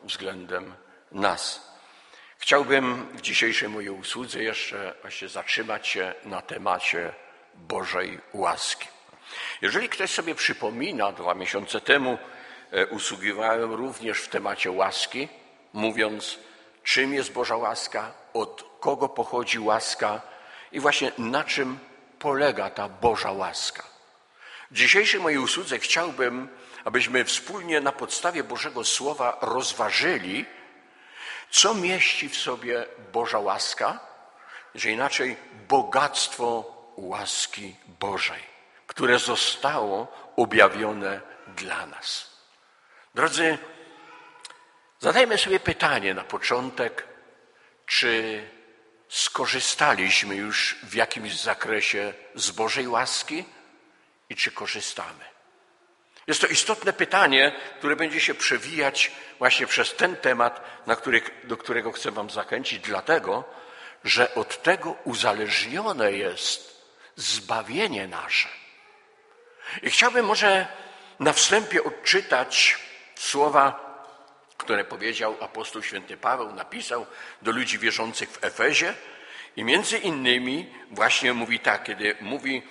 względem nas. Chciałbym w dzisiejszej mojej usłudze jeszcze właśnie zatrzymać się na temacie Bożej łaski. Jeżeli ktoś sobie przypomina, 2 miesiące temu usługiwałem również w temacie łaski, mówiąc, czym jest Boża łaska, od kogo pochodzi łaska i właśnie na czym polega ta Boża łaska. W dzisiejszej mojej usłudze chciałbym, abyśmy wspólnie na podstawie Bożego Słowa rozważyli, co mieści w sobie Boża łaska, że inaczej bogactwo łaski Bożej, które zostało objawione dla nas. Drodzy, zadajmy sobie pytanie na początek, czy skorzystaliśmy już w jakimś zakresie z Bożej łaski i czy korzystamy? Jest to istotne pytanie, które będzie się przewijać właśnie przez ten temat, do którego chcę wam zachęcić, dlatego, że od tego uzależnione jest zbawienie nasze. I chciałbym może na wstępie odczytać słowa, które powiedział apostoł święty Paweł, napisał do ludzi wierzących w Efezie i między innymi właśnie mówi tak, kiedy mówi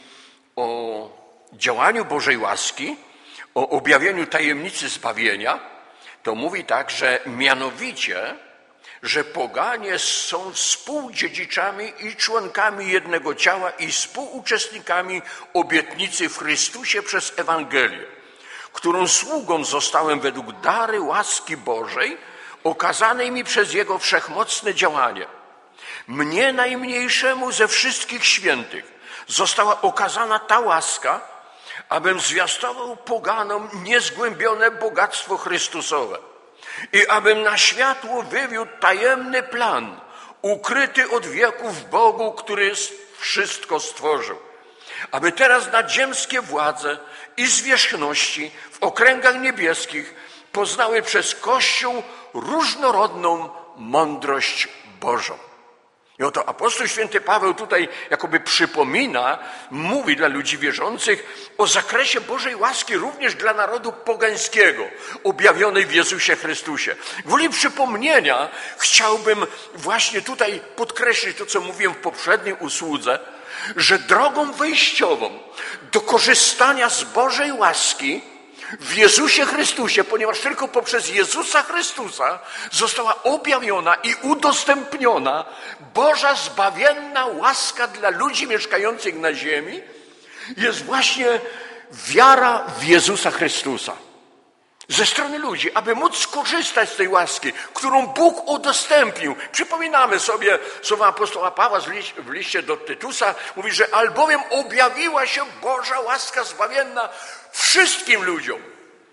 o działaniu Bożej łaski, o objawieniu tajemnicy zbawienia, to mówi tak, że mianowicie, że poganie są współdziedziczami i członkami jednego ciała i współuczestnikami obietnicy w Chrystusie przez Ewangelię, którą sługą zostałem według dary łaski Bożej okazanej mi przez Jego wszechmocne działanie. Mnie najmniejszemu ze wszystkich świętych została okazana ta łaska, abym zwiastował poganom niezgłębione bogactwo Chrystusowe i abym na światło wywiódł tajemny plan, ukryty od wieków w Bogu, który wszystko stworzył, aby teraz nadziemskie władze i zwierzchności w okręgach niebieskich poznały przez Kościół różnorodną mądrość Bożą. I oto apostoł święty Paweł tutaj jakoby przypomina, mówi dla ludzi wierzących o zakresie Bożej łaski również dla narodu pogańskiego, objawionej w Jezusie Chrystusie. Gwoli przypomnienia chciałbym właśnie tutaj podkreślić to, co mówiłem w poprzedniej usłudze, że drogą wyjściową do korzystania z Bożej łaski w Jezusie Chrystusie, ponieważ tylko poprzez Jezusa Chrystusa została objawiona i udostępniona Boża zbawienna łaska dla ludzi mieszkających na ziemi, jest właśnie wiara w Jezusa Chrystusa. Ze strony ludzi, aby móc skorzystać z tej łaski, którą Bóg udostępnił. Przypominamy sobie słowa apostoła Pawła w liście do Tytusa. Mówi, że albowiem objawiła się Boża łaska zbawienna wszystkim ludziom.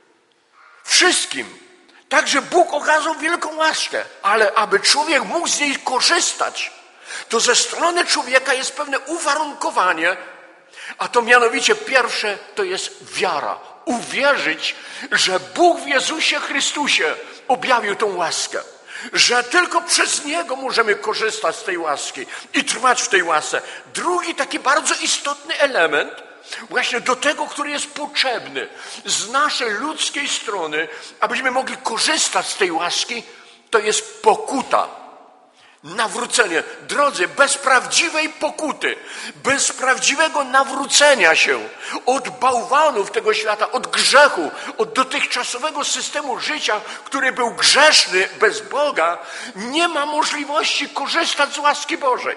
Wszystkim. Także Bóg okazał wielką łaskę, ale aby człowiek mógł z niej korzystać, to ze strony człowieka jest pewne uwarunkowanie, a to mianowicie pierwsze to jest wiara. Uwierzyć, że Bóg w Jezusie Chrystusie objawił tą łaskę. Że tylko przez Niego możemy korzystać z tej łaski i trwać w tej łasce. Drugi taki bardzo istotny element, właśnie do tego, który jest potrzebny z naszej ludzkiej strony, abyśmy mogli korzystać z tej łaski, to jest pokuta. Nawrócenie. Drodzy, bez prawdziwej pokuty, bez prawdziwego nawrócenia się od bałwanów tego świata, od grzechu, od dotychczasowego systemu życia, który był grzeszny bez Boga, nie ma możliwości korzystać z łaski Bożej.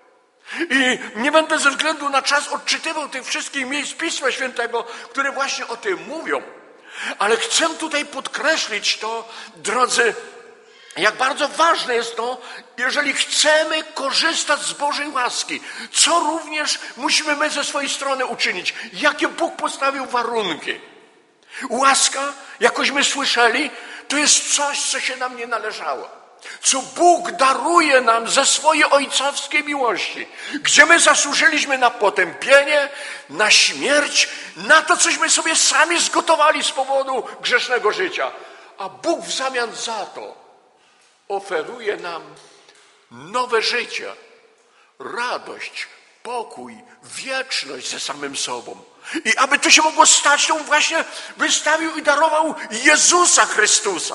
I nie będę ze względu na czas odczytywał tych wszystkich miejsc Pisma Świętego, które właśnie o tym mówią, ale chcę tutaj podkreślić to, drodzy, jak bardzo ważne jest to, jeżeli chcemy korzystać z Bożej łaski, co również musimy my ze swojej strony uczynić, jakie Bóg postawił warunki. Łaska, jakośmy słyszeli, to jest coś, co się nam nie należało. Co Bóg daruje nam ze swojej ojcowskiej miłości, gdzie my zasłużyliśmy na potępienie, na śmierć, na to, cośmy sobie sami zgotowali z powodu grzesznego życia. A Bóg w zamian za to oferuje nam nowe życie, radość, pokój, wieczność ze samym sobą. I aby to się mogło stać, to on właśnie wystawił i darował Jezusa Chrystusa.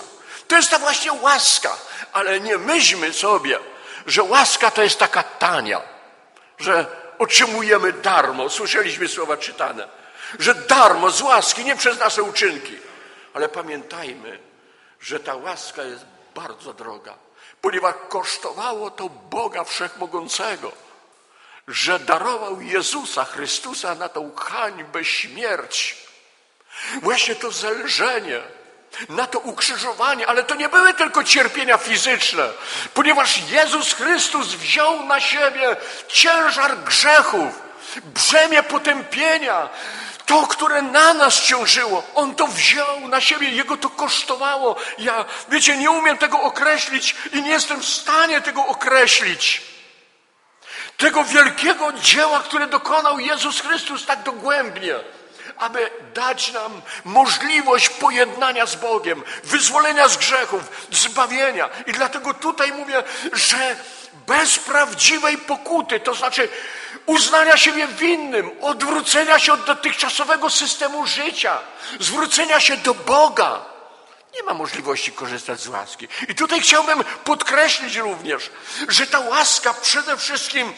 To jest ta właśnie łaska, ale nie myślmy sobie, że łaska to jest taka tania, że otrzymujemy darmo. Słyszeliśmy słowa czytane, że darmo z łaski, nie przez nasze uczynki. Ale pamiętajmy, że ta łaska jest bardzo droga, ponieważ kosztowało to Boga Wszechmogącego, że darował Jezusa Chrystusa na tą hańbę, śmierć. Właśnie to zelżenie, na to ukrzyżowanie, ale to nie były tylko cierpienia fizyczne, ponieważ Jezus Chrystus wziął na siebie ciężar grzechów, brzemię potępienia, to, które na nas ciążyło. On to wziął na siebie, Jego to kosztowało. Ja, wiecie, nie umiem tego określić i nie jestem w stanie tego określić. Tego wielkiego dzieła, które dokonał Jezus Chrystus tak dogłębnie, aby dać nam możliwość pojednania z Bogiem, wyzwolenia z grzechów, zbawienia. I dlatego tutaj mówię, że bez prawdziwej pokuty, to znaczy uznania siebie winnym, odwrócenia się od dotychczasowego systemu życia, zwrócenia się do Boga, nie ma możliwości korzystać z łaski. I tutaj chciałbym podkreślić również, że ta łaska przede wszystkim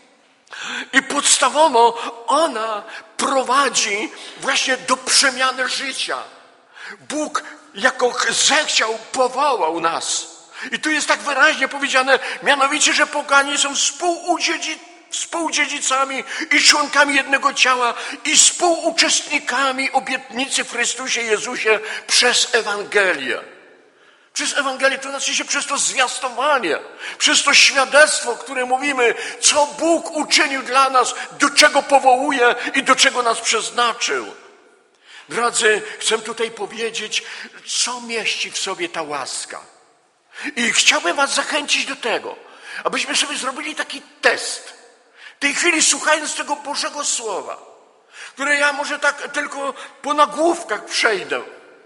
i podstawowo ona prowadzi właśnie do przemiany życia. Bóg jako zechciał, powołał nas. I tu jest tak wyraźnie powiedziane, mianowicie, że poganie są współdziedzicami i członkami jednego ciała i współuczestnikami obietnicy w Chrystusie Jezusie przez Ewangelię. Przez Ewangelię, to znaczy się przez to zwiastowanie, przez to świadectwo, które mówimy, co Bóg uczynił dla nas, do czego powołuje i do czego nas przeznaczył. Drodzy, chcę tutaj powiedzieć, co mieści w sobie ta łaska. I chciałbym was zachęcić do tego, abyśmy sobie zrobili taki test. W tej chwili słuchając tego Bożego Słowa, które ja może tak tylko po nagłówkach przejdę.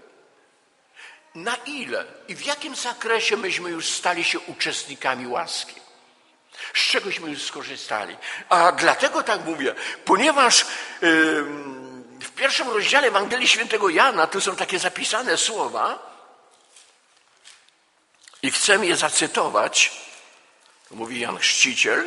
Na ile i w jakim zakresie myśmy już stali się uczestnikami łaski? Z czegośmy już skorzystali? A dlatego tak mówię, ponieważ w pierwszym rozdziale Ewangelii Świętego Jana tu są takie zapisane słowa i chcę je zacytować. Mówi Jan Chrzciciel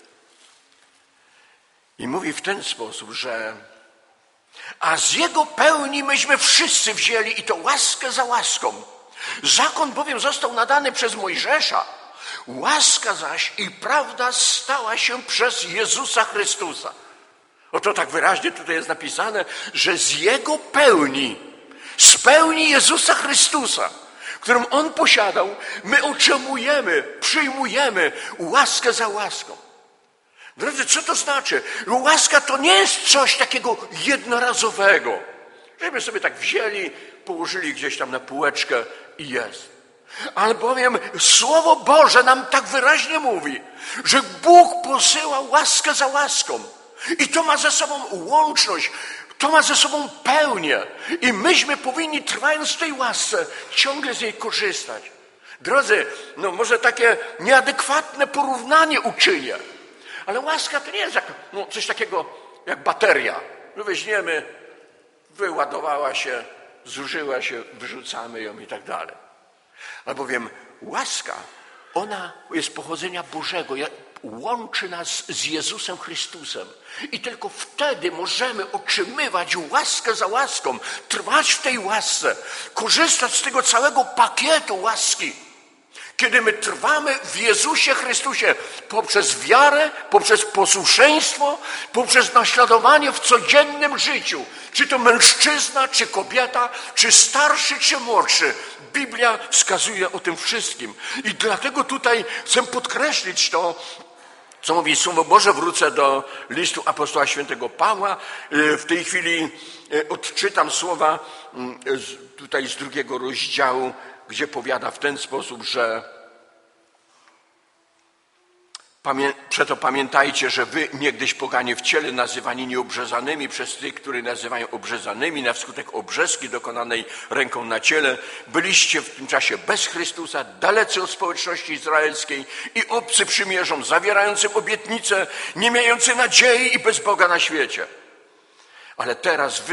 i mówi w ten sposób, że a z Jego pełni myśmy wszyscy wzięli i to łaskę za łaską. Zakon bowiem został nadany przez Mojżesza, łaska zaś i prawda stała się przez Jezusa Chrystusa. Oto tak wyraźnie tutaj jest napisane, że z Jego pełni, z pełni Jezusa Chrystusa, którą On posiadał, my otrzymujemy, przyjmujemy łaskę za łaską. Drodzy, co to znaczy? Łaska to nie jest coś takiego jednorazowego, żebyśmy sobie tak wzięli, położyli gdzieś tam na półeczkę i jest. Albowiem Słowo Boże nam tak wyraźnie mówi, że Bóg posyła łaskę za łaską. I to ma ze sobą łączność, to ma ze sobą pełnię. I myśmy powinni, trwając w tej łasce, ciągle z niej korzystać. Drodzy, no może takie nieadekwatne porównanie uczynię, ale łaska to nie jest coś takiego jak bateria. My weźmiemy, wyładowała się, zużyła się, wyrzucamy ją i tak dalej. Albowiem łaska, ona jest pochodzenia Bożego, łączy nas z Jezusem Chrystusem. I tylko wtedy możemy otrzymywać łaskę za łaską, trwać w tej łasce, korzystać z tego całego pakietu łaski. Kiedy my trwamy w Jezusie Chrystusie poprzez wiarę, poprzez posłuszeństwo, poprzez naśladowanie w codziennym życiu, czy to mężczyzna, czy kobieta, czy starszy, czy młodszy. Biblia wskazuje o tym wszystkim. I dlatego tutaj chcę podkreślić to, co mówi Słowo Boże. Wrócę do listu apostoła świętego Pawła. W tej chwili odczytam słowa tutaj z 2 rozdziału, gdzie powiada w ten sposób, że przeto pamiętajcie, że wy niegdyś poganie w ciele nazywani nieobrzezanymi przez tych, których nazywają obrzezanymi na wskutek obrzezki dokonanej ręką na ciele, byliście w tym czasie bez Chrystusa, dalecy od społeczności izraelskiej i obcy przymierzom, zawierającym obietnice, nie mający nadziei i bez Boga na świecie. Ale teraz wy,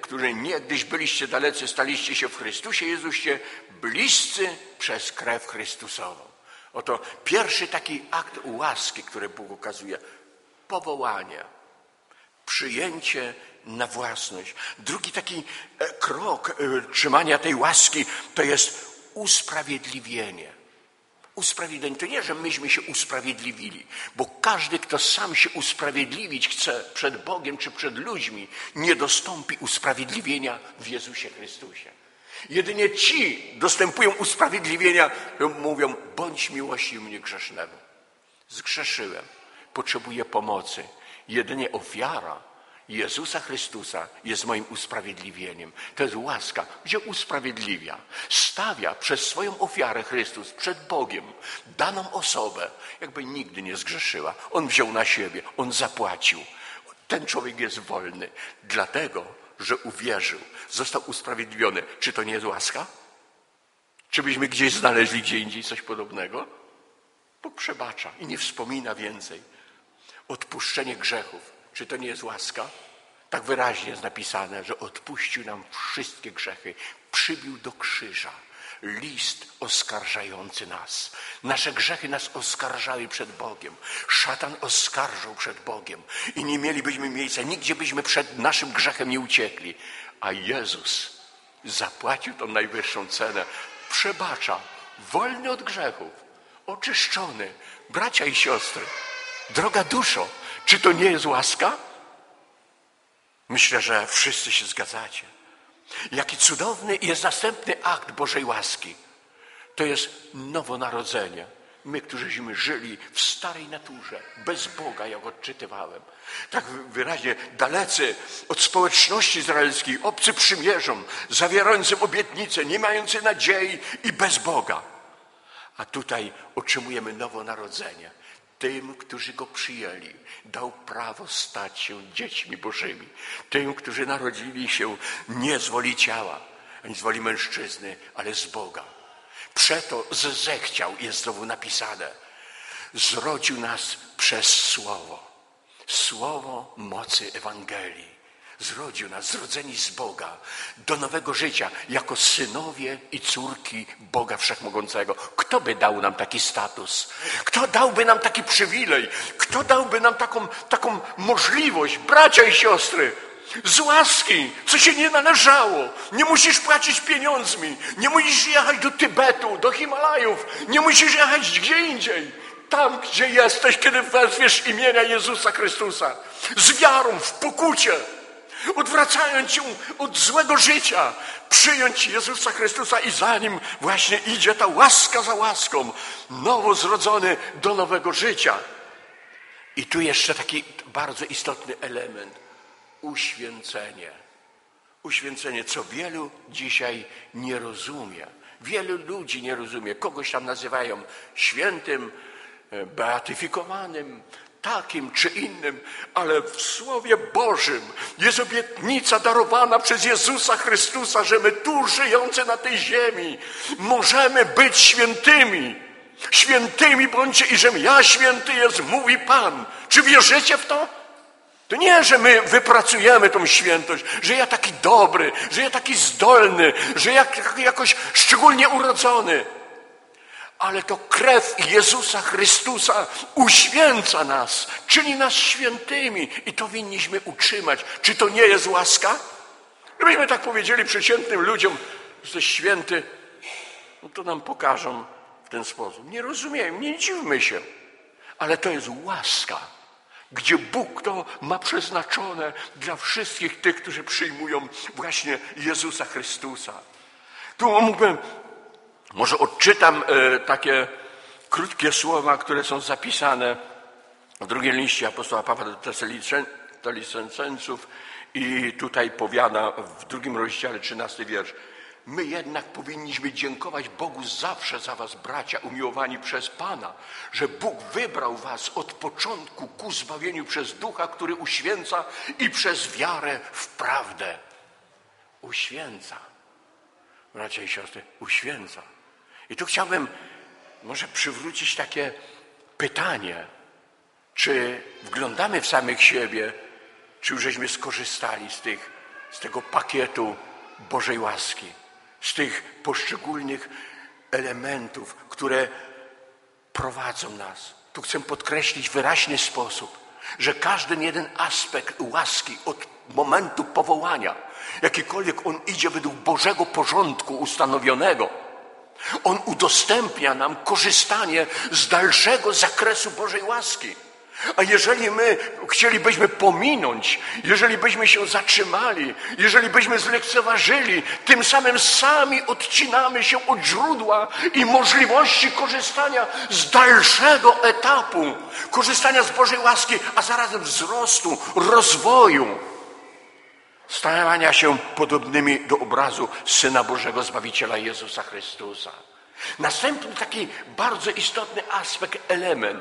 którzy niegdyś byliście dalecy, staliście się w Chrystusie Jezusie bliscy przez krew Chrystusową. Oto pierwszy taki akt łaski, który Bóg okazuje. Powołanie, przyjęcie na własność. Drugi taki krok trzymania tej łaski to jest usprawiedliwienie. Usprawiedliwienie to nie, że myśmy się usprawiedliwili, bo każdy, kto sam się usprawiedliwić chce przed Bogiem czy przed ludźmi, nie dostąpi usprawiedliwienia w Jezusie Chrystusie. Jedynie ci dostępują usprawiedliwienia, mówią: bądź miłościwy mnie grzesznemu. Zgrzeszyłem, potrzebuję pomocy. Jedynie ofiara Jezusa Chrystusa jest moim usprawiedliwieniem. To jest łaska, gdzie usprawiedliwia. Stawia przez swoją ofiarę Chrystus przed Bogiem daną osobę, jakby nigdy nie zgrzeszyła. On wziął na siebie, on zapłacił. Ten człowiek jest wolny, dlatego że uwierzył, został usprawiedliwiony. Czy to nie jest łaska? Czy byśmy gdzieś znaleźli gdzie indziej coś podobnego? Bóg przebacza i nie wspomina więcej. Odpuszczenie grzechów. Czy to nie jest łaska? Tak wyraźnie jest napisane, że odpuścił nam wszystkie grzechy. Przybił do krzyża list oskarżający nas. Nasze grzechy nas oskarżały przed Bogiem. Szatan oskarżał przed Bogiem. I nie mielibyśmy miejsca, nigdzie byśmy przed naszym grzechem nie uciekli. A Jezus zapłacił tą najwyższą cenę. Przebacza, wolny od grzechów, oczyszczony. Bracia i siostry, droga duszo, czy to nie jest łaska? Myślę, że wszyscy się zgadzacie. Jaki cudowny jest następny akt Bożej łaski. To jest nowonarodzenie. My, którzyśmy żyli w starej naturze, bez Boga, jak odczytywałem. Tak wyraźnie dalecy od społeczności izraelskiej, obcy przymierzom, zawierającym obietnice, nie mający nadziei i bez Boga. A tutaj otrzymujemy nowonarodzenie. Tym, którzy Go przyjęli, dał prawo stać się dziećmi Bożymi. Tym, którzy narodzili się nie z woli ciała, ani z woli mężczyzny, ale z Boga. Przeto zechciał, jest znowu napisane, zrodził nas przez Słowo. Słowo mocy Ewangelii. Zrodził nas, zrodzeni z Boga, do nowego życia, jako synowie i córki Boga Wszechmogącego. Kto by dał nam taki status? Kto dałby nam taki przywilej? Kto dałby nam taką możliwość? Bracia i siostry, z łaski, co się nie należało. Nie musisz płacić pieniądzmi, nie musisz jechać do Tybetu, do Himalajów, nie musisz jechać gdzie indziej. Tam, gdzie jesteś, kiedy wezwiesz imienia Jezusa Chrystusa, z wiarą, w pokucie, odwracając się od złego życia, przyjąć Jezusa Chrystusa i za Nim właśnie idzie ta łaska za łaską, nowo zrodzony do nowego życia. I tu jeszcze taki bardzo istotny element. Uświęcenie. Uświęcenie, co wielu dzisiaj nie rozumie. Wielu ludzi nie rozumie. Kogoś tam nazywają świętym, beatyfikowanym, takim czy innym, ale w Słowie Bożym jest obietnica darowana przez Jezusa Chrystusa, że my tu żyjący na tej ziemi możemy być świętymi. Świętymi bądźcie i żem ja święty jest, mówi Pan. Czy wierzycie w to? To nie, że my wypracujemy tą świętość, że ja taki dobry, że ja taki zdolny, że ja jakoś szczególnie urodzony. Ale to krew Jezusa Chrystusa uświęca nas, czyni nas świętymi i to winniśmy utrzymać. Czy to nie jest łaska? Gdybyśmy tak powiedzieli przeciętnym ludziom, że jesteś święty, no to nam pokażą w ten sposób. Nie rozumieją, nie dziwmy się, ale to jest łaska, gdzie Bóg to ma przeznaczone dla wszystkich tych, którzy przyjmują właśnie Jezusa Chrystusa. Tu mógłbym, może odczytam takie krótkie słowa, które są zapisane w drugim liście apostoła Pawła do Tesalonicenów i tutaj powiada w 2 rozdziale 13 wiersz. My jednak powinniśmy dziękować Bogu zawsze za was, bracia, umiłowani przez Pana, że Bóg wybrał was od początku ku zbawieniu przez Ducha, który uświęca i przez wiarę w prawdę. Uświęca. Bracia i siostry, uświęca. I tu chciałbym może przywrócić takie pytanie, czy wglądamy w samych siebie, czy już żeśmy skorzystali z tych z tego pakietu Bożej łaski, z tych poszczególnych elementów, które prowadzą nas. Tu chcę podkreślić w wyraźny sposób, że każdy jeden aspekt łaski od momentu powołania, jakikolwiek on idzie według Bożego porządku ustanowionego, on udostępnia nam korzystanie z dalszego zakresu Bożej łaski. A jeżeli my chcielibyśmy pominąć, jeżeli byśmy się zatrzymali, jeżeli byśmy zlekceważyli, tym samym sami odcinamy się od źródła i możliwości korzystania z dalszego etapu, korzystania z Bożej łaski, a zarazem wzrostu, rozwoju, stawania się podobnymi do obrazu Syna Bożego Zbawiciela Jezusa Chrystusa. Następny taki bardzo istotny aspekt, element,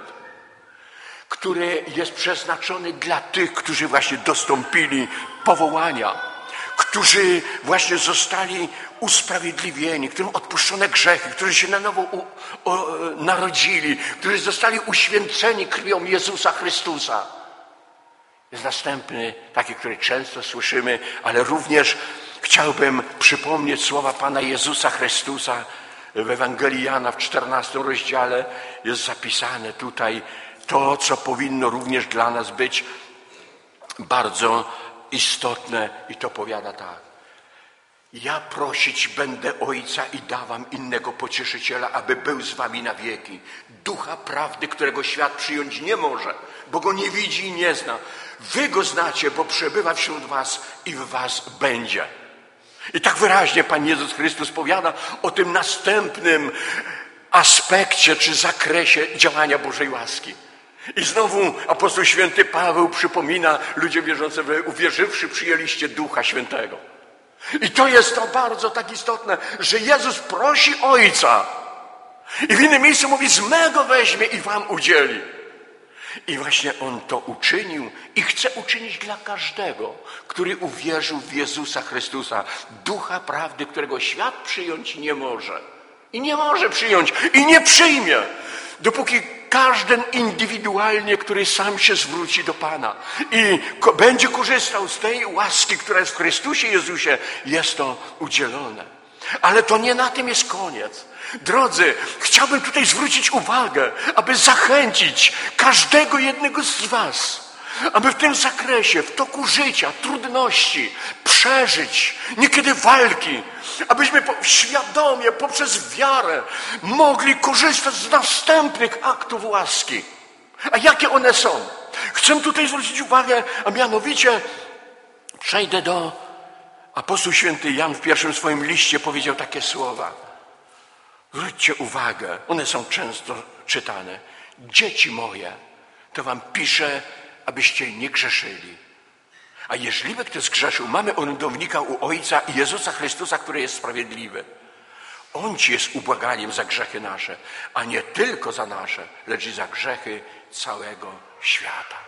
który jest przeznaczony dla tych, którzy właśnie dostąpili powołania, którzy właśnie zostali usprawiedliwieni, którym odpuszczone grzechy, którzy się na nowo narodzili, którzy zostali uświęceni krwią Jezusa Chrystusa. Jest następny, taki, który często słyszymy, ale również chciałbym przypomnieć słowa Pana Jezusa Chrystusa w Ewangelii Jana w 14 rozdziale. Jest zapisane tutaj to, co powinno również dla nas być bardzo istotne, i to powiada tak. Ja prosić będę Ojca i dawam innego pocieszyciela, aby był z wami na wieki. Ducha prawdy, którego świat przyjąć nie może, bo go nie widzi i nie zna. Wy go znacie, bo przebywa wśród was i w was będzie. I tak wyraźnie Pan Jezus Chrystus powiada o tym następnym aspekcie czy zakresie działania Bożej łaski. I znowu apostoł święty Paweł przypomina ludziom wierzącym, że uwierzywszy przyjęliście Ducha Świętego. I to jest to bardzo tak istotne, że Jezus prosi Ojca. I w innym miejscu mówi, z mego weźmie i wam udzieli. I właśnie On to uczynił i chce uczynić dla każdego, który uwierzył w Jezusa Chrystusa, Ducha prawdy, którego świat przyjąć nie może. I nie może przyjąć i nie przyjmie, dopóki każdy indywidualnie, który sam się zwróci do Pana i będzie korzystał z tej łaski, która jest w Chrystusie Jezusie, jest to udzielone. Ale to nie na tym jest koniec. Drodzy, chciałbym tutaj zwrócić uwagę, aby zachęcić każdego jednego z was, aby w tym zakresie, w toku życia, trudności, przeżyć, niekiedy walki, abyśmy świadomie, poprzez wiarę mogli korzystać z następnych aktów łaski. A jakie one są? Chcę tutaj zwrócić uwagę, a mianowicie przejdę do apostoł święty Jan w pierwszym swoim liście powiedział takie słowa. Zwróćcie uwagę, one są często czytane. Dzieci moje, to wam piszę, abyście nie grzeszyli. A jeżeli by ktoś zgrzeszył, mamy orędownika u Ojca i Jezusa Chrystusa, który jest sprawiedliwy. On ci jest ubłaganiem za grzechy nasze, a nie tylko za nasze, lecz i za grzechy całego świata.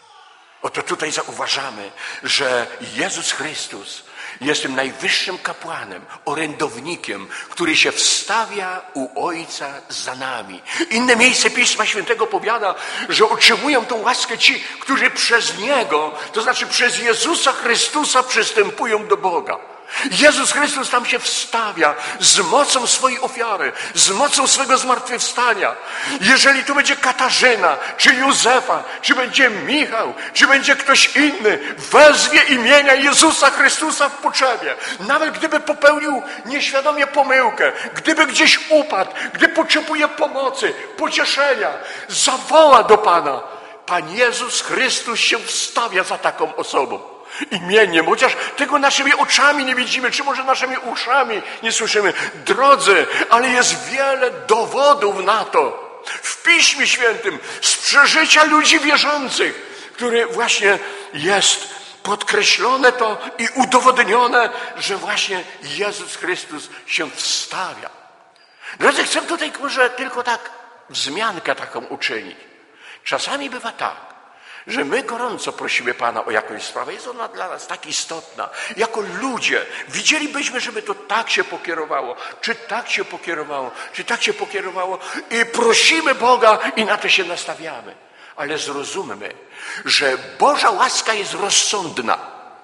Oto tutaj zauważamy, że Jezus Chrystus jest tym najwyższym kapłanem, orędownikiem, który się wstawia u Ojca za nami. Inne miejsce Pisma Świętego powiada, że otrzymują tą łaskę ci, którzy przez Niego, to znaczy przez Jezusa Chrystusa przystępują do Boga. Jezus Chrystus tam się wstawia z mocą swojej ofiary, z mocą swego zmartwychwstania. Jeżeli tu będzie Katarzyna, czy Józefa, czy będzie Michał, czy będzie ktoś inny, wezwie imienia Jezusa Chrystusa w potrzebie. Nawet gdyby popełnił nieświadomie pomyłkę, gdyby gdzieś upadł, gdy potrzebuje pomocy, pocieszenia, zawoła do Pana. Pan Jezus Chrystus się wstawia za taką osobą. Imieniem, chociaż tego naszymi oczami nie widzimy, czy może naszymi uszami nie słyszymy. Drodzy, ale jest wiele dowodów na to w Piśmie Świętym, z przeżycia ludzi wierzących, który właśnie jest podkreślone to i udowodnione, że właśnie Jezus Chrystus się wstawia. Drodzy, chcę tutaj może tylko tak wzmiankę taką uczynić. Czasami bywa tak, że my gorąco prosimy Pana o jakąś sprawę. Jest ona dla nas tak istotna. Jako ludzie widzielibyśmy, żeby to tak się pokierowało, czy tak się pokierowało, czy tak się pokierowało i prosimy Boga i na to się nastawiamy. Ale zrozummy, że Boża łaska jest rozsądna.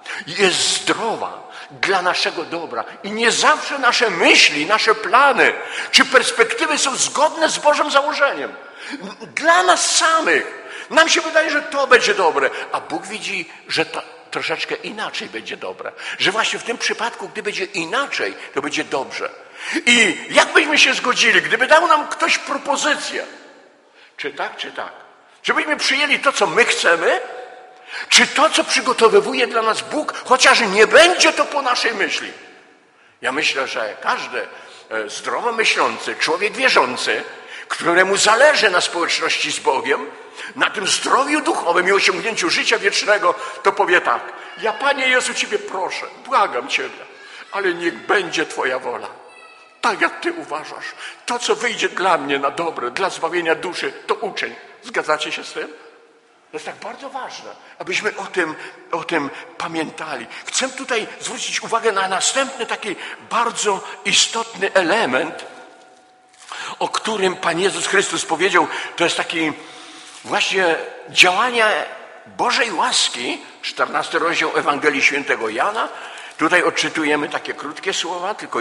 jest zdrowa dla naszego dobra i nie zawsze nasze myśli, nasze plany czy perspektywy są zgodne z Bożym założeniem. Dla nas samych nam się wydaje, że to będzie dobre, a Bóg widzi, że to troszeczkę inaczej będzie dobre. Że właśnie w tym przypadku, gdy będzie inaczej, to będzie dobrze. I jak byśmy się zgodzili, gdyby dał nam ktoś propozycję, czy tak, czy tak, czy byśmy przyjęli to, co my chcemy, czy to, co przygotowywuje dla nas Bóg, chociaż nie będzie to po naszej myśli. Ja myślę, że każdy zdrowo myślący, człowiek wierzący, któremu zależy na społeczności z Bogiem, na tym zdrowiu duchowym i osiągnięciu życia wiecznego, to powie tak: ja, Panie Jezu, Ciebie proszę, błagam Ciebie, ale niech będzie Twoja wola. Tak jak Ty uważasz. To, co wyjdzie dla mnie na dobre, dla zbawienia duszy, to uczyń. Zgadzacie się z tym? To jest tak bardzo ważne, abyśmy o tym pamiętali. Chcę tutaj zwrócić uwagę na następny taki bardzo istotny element, o którym Pan Jezus Chrystus powiedział. To jest taki właśnie działanie Bożej łaski, 14 rozdział Ewangelii Świętego Jana. Tutaj odczytujemy takie krótkie słowa, tylko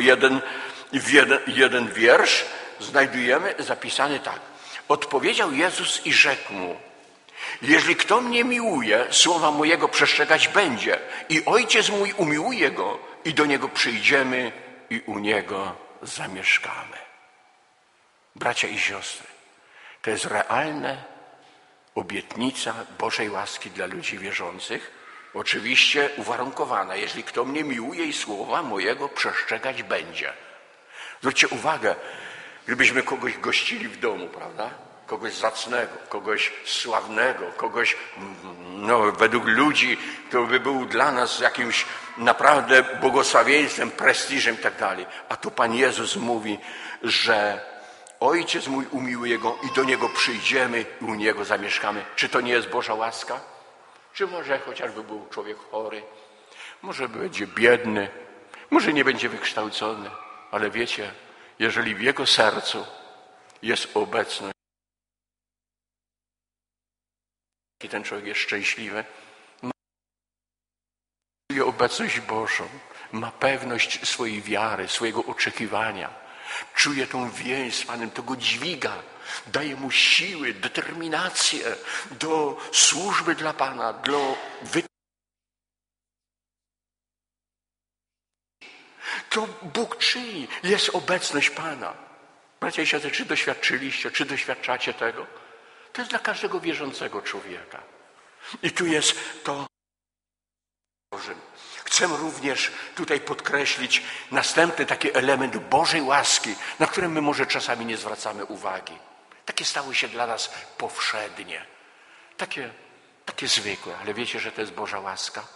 jeden wiersz znajdujemy zapisany tak. Odpowiedział Jezus i rzekł mu: jeżeli kto mnie miłuje, słowa mojego przestrzegać będzie i Ojciec mój umiłuje go i do niego przyjdziemy i u niego zamieszkamy. Bracia i siostry, to jest realna obietnica Bożej łaski dla ludzi wierzących, oczywiście uwarunkowana. Jeżeli kto mnie miłuje i słowa mojego przestrzegać będzie. Zwróćcie uwagę, gdybyśmy kogoś gościli w domu, prawda? Kogoś zacnego, kogoś sławnego, kogoś według ludzi, kto by był dla nas jakimś naprawdę błogosławieństwem, prestiżem i tak dalej. A tu Pan Jezus mówi, że Ojciec mój umiłuje go i do Niego przyjdziemy i u Niego zamieszkamy. Czy to nie jest Boża łaska? Czy może chociażby był człowiek chory? Może będzie biedny? Może nie będzie wykształcony? Ale wiecie, jeżeli w jego sercu jest obecność i ten człowiek jest szczęśliwy, ma obecność Bożą, ma pewność swojej wiary, swojego oczekiwania, czuje tą więź z Panem, to go dźwiga, daje mu siły, determinację do służby dla Pana, to Bóg czyni, jest obecność Pana. Bracia i siostry, czy doświadczyliście, czy doświadczacie tego? To jest dla każdego wierzącego człowieka. I tu jest to Bożym. Chcę również tutaj podkreślić następny taki element Bożej łaski, na który my może czasami nie zwracamy uwagi. Takie stały się dla nas powszednie. Takie zwykłe, ale wiecie, że to jest Boża łaska?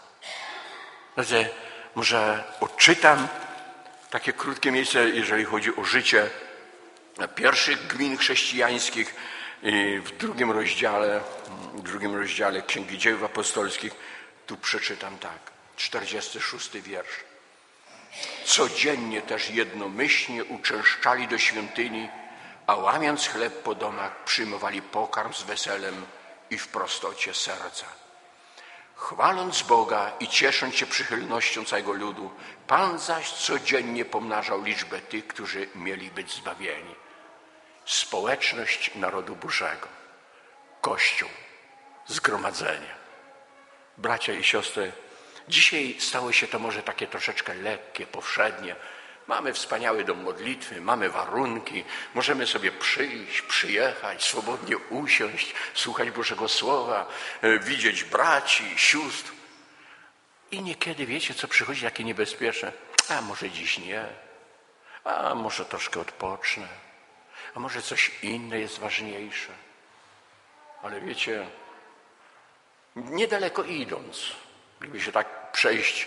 Może odczytam takie krótkie miejsce, jeżeli chodzi o życie pierwszych gmin chrześcijańskich w drugim rozdziale Księgi Dziejów Apostolskich. Tu przeczytam tak, 46 wiersz. Codziennie też jednomyślnie uczęszczali do świątyni, a łamiąc chleb po domach przyjmowali pokarm z weselem i w prostocie serca. Chwaląc Boga i ciesząc się przychylnością całego ludu, Pan zaś codziennie pomnażał liczbę tych, którzy mieli być zbawieni. Społeczność narodu Bożego, Kościół, zgromadzenie. Bracia i siostry, dzisiaj stało się to może takie troszeczkę lekkie, powszednie. Mamy wspaniały dom modlitwy, mamy warunki, możemy sobie przyjść, przyjechać, swobodnie usiąść, słuchać Bożego Słowa, widzieć braci, sióstr. I niekiedy, wiecie, co przychodzi takie niebezpieczne? A może dziś nie, a może troszkę odpocznę, a może coś inne jest ważniejsze. Ale wiecie, niedaleko idąc, gdyby się tak przejść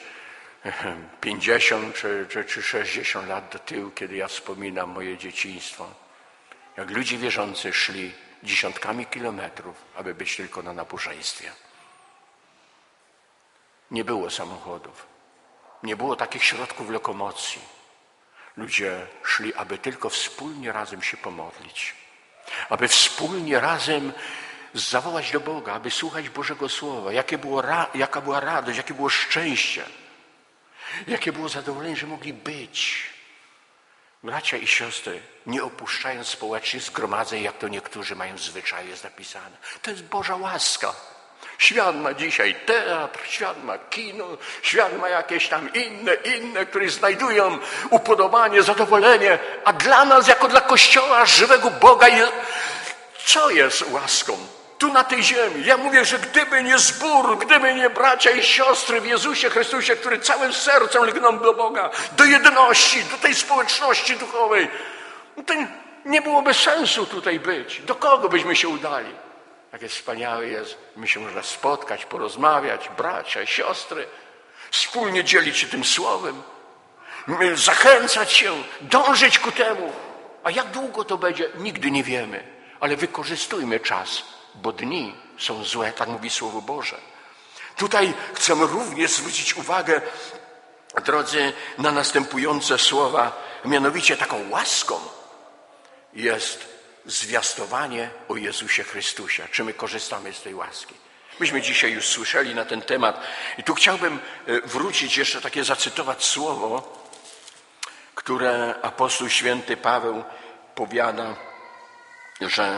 50 czy 60 lat do tyłu, kiedy ja wspominam moje dzieciństwo, jak ludzie wierzący szli dziesiątkami kilometrów, aby być tylko na nabożeństwie. Nie było samochodów, nie było takich środków lokomocji. Ludzie szli, aby tylko wspólnie razem się pomodlić, aby wspólnie razem zawołać do Boga, aby słuchać Bożego Słowa. Jaka była radość, jakie było szczęście, jakie było zadowolenie, że mogli być. Bracia i siostry, nie opuszczając społecznie zgromadzeń, jak to niektórzy mają w zwyczaju, jest napisane. To jest Boża łaska. Świat ma dzisiaj teatr, świat ma kino, świat ma jakieś tam inne, które znajdują upodobanie, zadowolenie, a dla nas, jako dla Kościoła żywego Boga, co jest łaską? Tu na tej ziemi. Ja mówię, że gdyby nie zbór, gdyby nie bracia i siostry w Jezusie Chrystusie, które całym sercem lgną do Boga, do jedności, do tej społeczności duchowej, to nie byłoby sensu tutaj być. Do kogo byśmy się udali? Jakie wspaniałe jest, my się można spotkać, porozmawiać, bracia i siostry, wspólnie dzielić się tym słowem, zachęcać się, dążyć ku temu. A jak długo to będzie? Nigdy nie wiemy, ale wykorzystujmy czas, bo dni są złe, tak mówi Słowo Boże. Tutaj chcemy również zwrócić uwagę, drodzy, na następujące słowa, mianowicie taką łaską jest zwiastowanie o Jezusie Chrystusie. Czy my korzystamy z tej łaski? Myśmy dzisiaj już słyszeli na ten temat i tu chciałbym wrócić jeszcze takie zacytować słowo, które apostoł święty Paweł powiada, że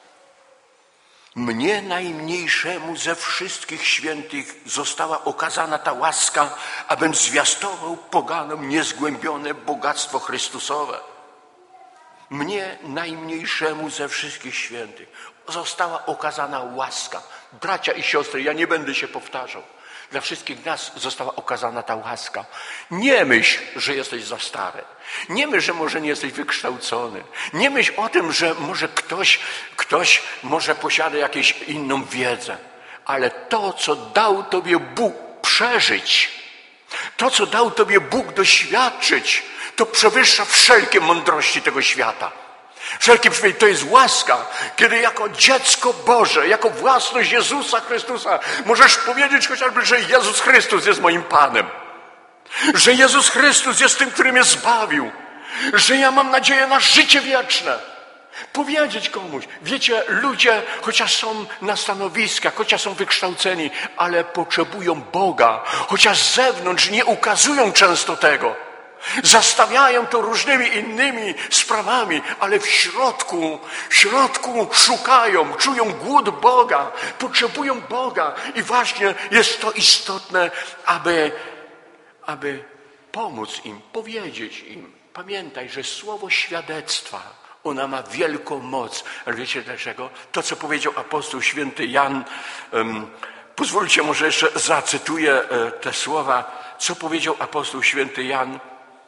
mnie najmniejszemu ze wszystkich świętych została okazana ta łaska, abym zwiastował poganom niezgłębione bogactwo Chrystusowe. Mnie najmniejszemu ze wszystkich świętych została okazana łaska. Bracia i siostry, ja nie będę się powtarzał. Dla wszystkich nas została okazana ta łaska. Nie myśl, że jesteś za stary. Nie myśl, że może nie jesteś wykształcony. Nie myśl o tym, że może ktoś może posiada jakąś inną wiedzę. Ale to, co dał tobie Bóg przeżyć, to, co dał tobie Bóg doświadczyć, to przewyższa wszelkie mądrości tego świata. Wszelkie przywiedzenie, to jest łaska, kiedy jako dziecko Boże, jako własność Jezusa Chrystusa możesz powiedzieć chociażby, że Jezus Chrystus jest moim Panem. Że Jezus Chrystus jest tym, który mnie zbawił. Że ja mam nadzieję na życie wieczne. Powiedzieć komuś. Wiecie, ludzie, chociaż są na stanowiskach, chociaż są wykształceni, ale potrzebują Boga. Chociaż z zewnątrz nie ukazują często tego. Zastawiają to różnymi innymi sprawami, ale w środku szukają, czują głód Boga, potrzebują Boga i właśnie jest to istotne, aby pomóc im, powiedzieć im. Pamiętaj, że słowo świadectwa, ona ma wielką moc. Ale wiecie dlaczego? To, co powiedział apostoł święty Jan, pozwólcie, może jeszcze zacytuję te słowa, co powiedział apostoł święty Jan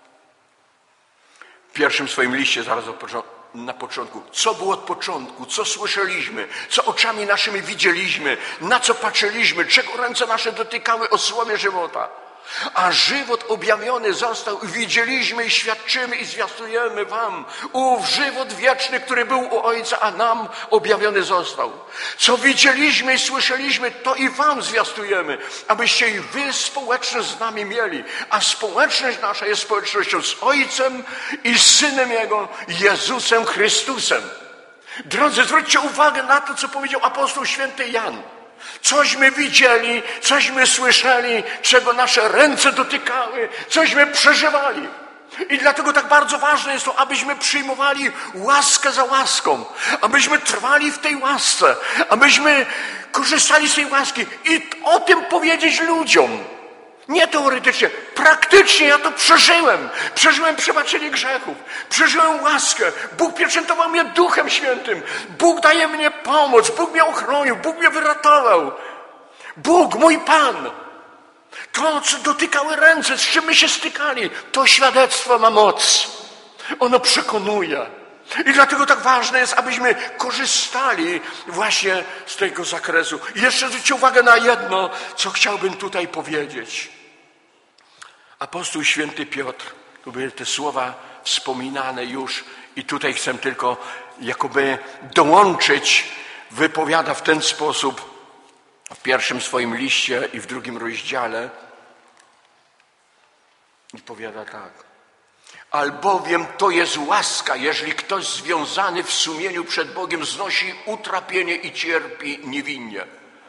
w pierwszym swoim liście, zaraz na początku. Co było od początku, co słyszeliśmy, co oczami naszymi widzieliśmy, na co patrzyliśmy, czego ręce nasze dotykały o słowie żywota. A żywot objawiony został i widzieliśmy i świadczymy i zwiastujemy wam ów żywot wieczny, który był u Ojca, a nam objawiony został. Co widzieliśmy i słyszeliśmy, to i wam zwiastujemy, abyście i wy społeczność z nami mieli. A społeczność nasza jest społecznością z Ojcem i z Synem Jego, Jezusem Chrystusem. Drodzy, zwróćcie uwagę na to, co powiedział apostoł święty Jan. Cośmy widzieli, cośmy słyszeli, czego nasze ręce dotykały, cośmy przeżywali. I dlatego tak bardzo ważne jest to, abyśmy przyjmowali łaskę za łaską, abyśmy trwali w tej łasce, abyśmy korzystali z tej łaski i o tym powiedzieć ludziom. Nie teoretycznie, praktycznie ja to przeżyłem. Przeżyłem przebaczenie grzechów, przeżyłem łaskę. Bóg pieczętował mnie Duchem Świętym. Bóg daje mnie pomoc, Bóg mnie ochronił, Bóg mnie wyratował. Bóg, mój Pan. To, co dotykały ręce, z czym my się stykali, to świadectwo ma moc. Ono przekonuje. I dlatego tak ważne jest, abyśmy korzystali właśnie z tego zakresu. I jeszcze zwróćcie uwagę na jedno, co chciałbym tutaj powiedzieć. Apostoł święty Piotr, tu były te słowa wspominane już i tutaj chcę tylko jakoby dołączyć, wypowiada w ten sposób w pierwszym swoim liście i w drugim rozdziale i powiada tak. Albowiem to jest łaska, jeżeli ktoś związany w sumieniu przed Bogiem znosi utrapienie i cierpi niewinnie.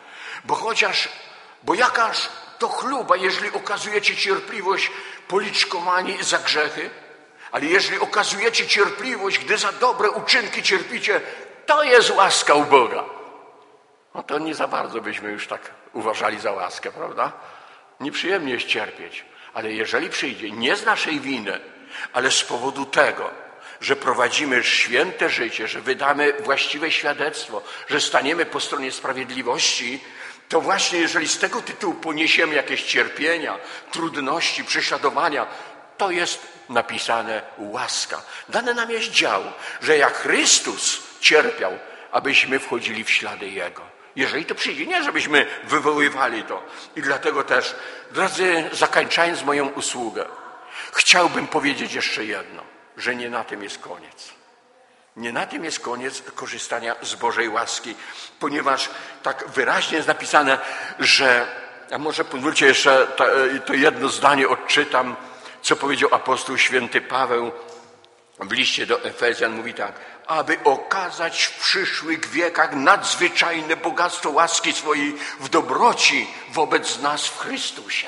Bo jakaż to chluba, jeżeli okazujecie cierpliwość policzkowani za grzechy, ale jeżeli okazujecie cierpliwość, gdy za dobre uczynki cierpicie, to jest łaska u Boga. No to nie za bardzo byśmy już tak uważali za łaskę, prawda? Nieprzyjemnie jest cierpieć, ale jeżeli przyjdzie nie z naszej winy, ale z powodu tego, że prowadzimy święte życie, że wydamy właściwe świadectwo, że staniemy po stronie sprawiedliwości, to właśnie jeżeli z tego tytułu poniesiemy jakieś cierpienia, trudności, prześladowania, to jest napisane łaska. Dane nam jest dział, że jak Chrystus cierpiał, abyśmy wchodzili w ślady Jego. Jeżeli to przyjdzie, nie żebyśmy wywoływali to. I dlatego też, drodzy, zakończając moją usługę, chciałbym powiedzieć jeszcze jedno, że nie na tym jest koniec. Nie na tym jest koniec korzystania z Bożej łaski, ponieważ tak wyraźnie jest napisane, że, a może pozwólcie jeszcze to jedno zdanie odczytam, co powiedział apostoł święty Paweł w liście do Efezjan, mówi tak: aby okazać w przyszłych wiekach nadzwyczajne bogactwo łaski swojej w dobroci wobec nas w Chrystusie.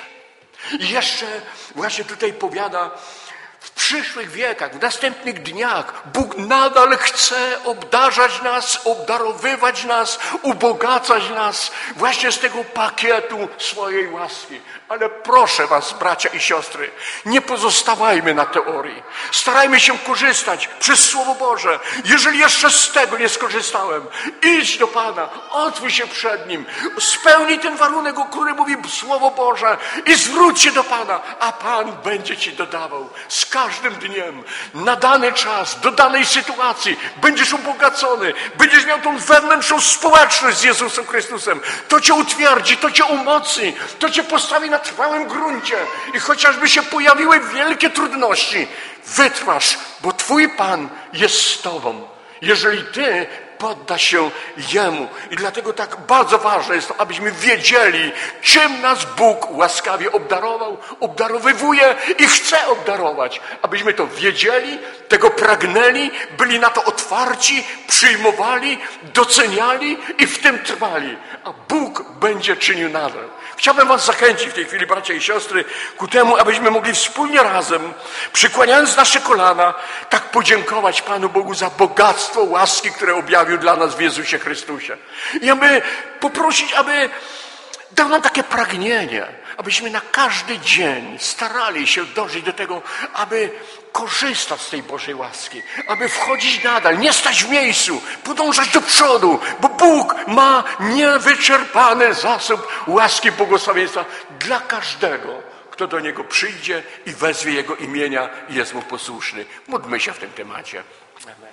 I jeszcze właśnie tutaj powiada, w przyszłych wiekach, w następnych dniach Bóg nadal chce obdarzać nas, obdarowywać nas, ubogacać nas właśnie z tego pakietu swojej łaski. Ale proszę was, bracia i siostry, nie pozostawajmy na teorii. Starajmy się korzystać przez Słowo Boże. Jeżeli jeszcze z tego nie skorzystałem, idź do Pana, otwórz się przed Nim, spełnij ten warunek, o którym mówi Słowo Boże i zwróć się do Pana, a Pan będzie ci dodawał z każdym dniem, na dany czas, do danej sytuacji. Będziesz ubogacony, będziesz miał tą wewnętrzną społeczność z Jezusem Chrystusem. To cię utwierdzi, to cię umocni, to cię postawi na trwałym gruncie. I chociażby się pojawiły wielkie trudności, wytrwasz, bo Twój Pan jest z tobą. Jeżeli ty poddasz się Jemu. I dlatego tak bardzo ważne jest to, abyśmy wiedzieli, czym nas Bóg łaskawie obdarował, obdarowywuje i chce obdarować. Abyśmy to wiedzieli, tego pragnęli, byli na to otwarci, przyjmowali, doceniali i w tym trwali. A Bóg będzie czynił nadal. Chciałbym was zachęcić w tej chwili, bracia i siostry, ku temu, abyśmy mogli wspólnie razem, przykładając nasze kolana, tak podziękować Panu Bogu za bogactwo łaski, które objawił dla nas w Jezusie Chrystusie. I aby poprosić, aby dał nam takie pragnienie, abyśmy na każdy dzień starali się dążyć do tego, aby korzystać z tej Bożej łaski, aby wchodzić nadal, nie stać w miejscu, podążać do przodu, bo Bóg ma niewyczerpany zasób łaski i błogosławieństwa dla każdego, kto do Niego przyjdzie i wezwie Jego imienia i jest Mu posłuszny. Módlmy się w tym temacie. Amen.